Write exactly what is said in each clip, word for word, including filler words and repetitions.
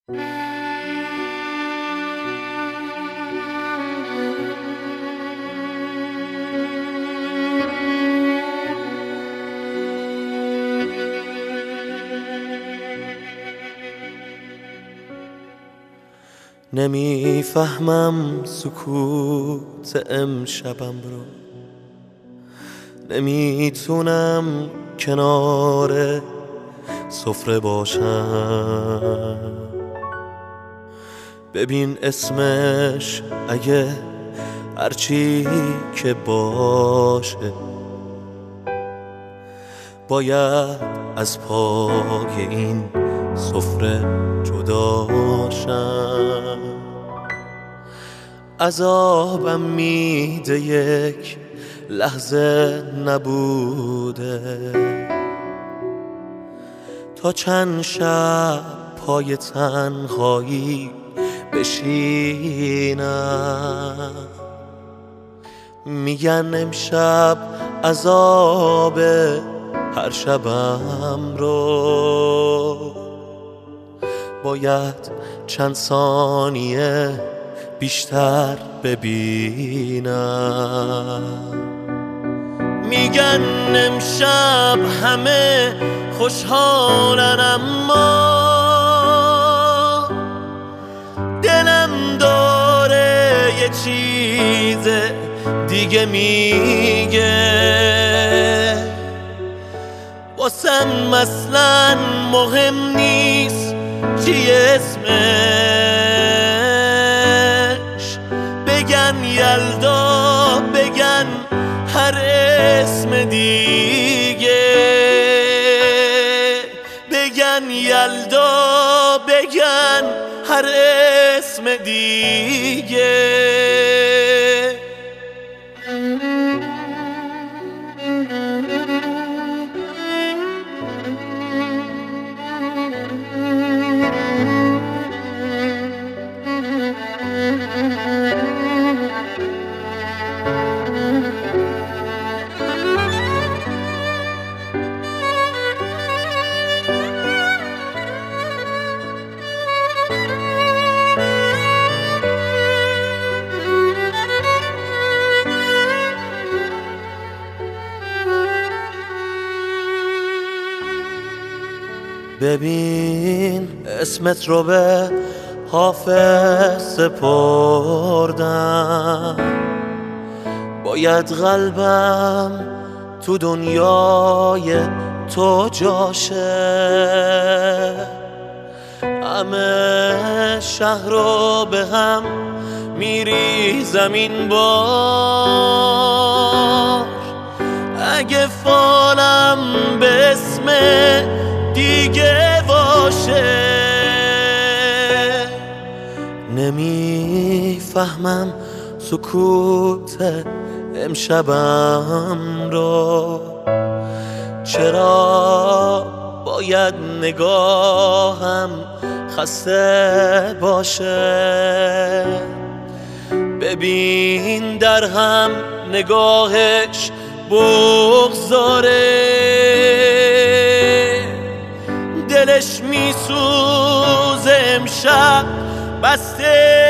نمیفهمم سکوت امشبم رو، نمیتونم کنار سفره باشم. ببین اسمش اگه هرچی که باشه باید از پای این سفره جداشم. عذابم میده یک لحظه نبوده، تا چند شب پای تنهایی بشینم. میگن امشب عذاب هر شبم رو باید چند ثانیه بیشتر ببینم. میگن امشب همه خوشحالن اما دلم داره یه چیز دیگه میگه. واسم اصلا مهم نیست چی اسمش، بگن یلدا بگن هر اسم دیگه، بگن یلدا بگن هر اسم دیگه. ببین اسمت رو به حافظ سپردم، باید قلبم تو دنیای تو جاشه. همه شهر رو به هم میریزم این بار، اگه فالم به اسم دیگه باشه. نمیفهمم سکوت امشبم رو، چرا باید نگاهم خسته باشه. ببین در هم نگاهش بغضاره، دلش میسوزه امشب بسته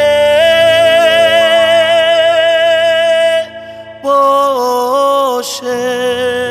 باشه.